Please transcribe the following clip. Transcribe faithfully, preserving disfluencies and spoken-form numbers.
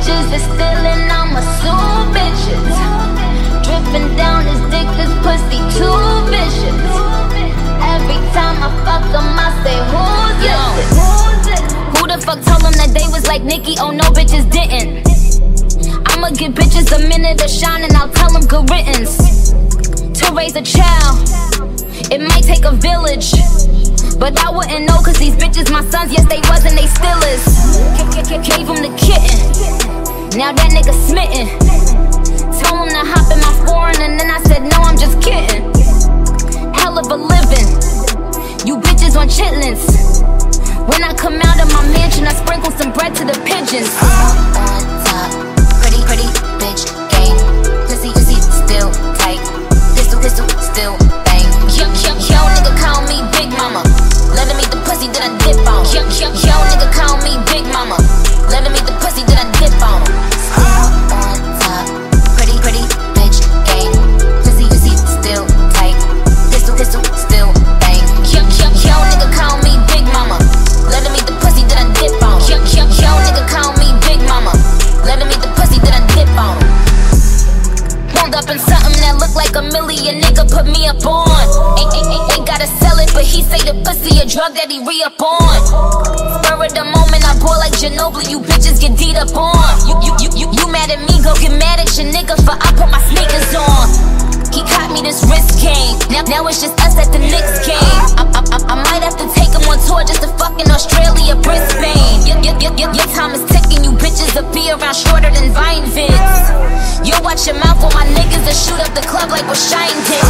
bitches is stealing, I'ma sue bitches. Dripping down his dick, this pussy too vicious. Every time I fuck him, I say, who's this? Who the fuck told him that they was like Nicki? Oh no, bitches didn't. I'ma give bitches a minute to shine and I'll tell them good riddance. To raise a child, it might take a village, but I wouldn't know cause these bitches my sons, yes they was and they still is. Gave him the kitten, now that nigga smitten. Told him to hop in my foreign and then I said no, I'm just kidding. Hell of a living, you bitches on chitlins. When I come out of my mansion, I sprinkle some bread to the pigeons. On top, pretty, pretty bitch game. Pussy, pussy, still tight. Pistol, pistol, still bang. Yo, yo, yo, nigga call me Big Mama. Let him eat the pussy, then I dip on him. Yo, yo, yo, nigga call me Big Mama. Let him eat the pussy, then I dip on him. Still on top, pretty, pretty bitch game. Pussy, pussy, still tight. Pistol, pistol, still bang. Yo, yo, yo, nigga call me Big Mama. Let him eat the pussy, then I dip on him. Yo, yo, yo, nigga call me Big Mama. Let him eat the pussy, then I dip on him. Wound up in something that look like a million, nigga put me up on. Ain't, ain't, ain't, ain't gotta sell it, but he say the pussy a drug that he re-up on. Spur of the moment, I pour like Ginobili, you bitches get deed up on. You, you, you, you, you mad at me, go get mad at your nigga for I put my sneakers on. He caught me this wrist game, now, now it's just us at the Knicks game. I, I, I, I might have to take him on tour just to fucking Australia, Brisbane. Your, your, your, your, your time is ticking, you bitches will be around shorter than Vine vids. Yo, watch your mouth or my niggas will shoot up the club like what Shine did.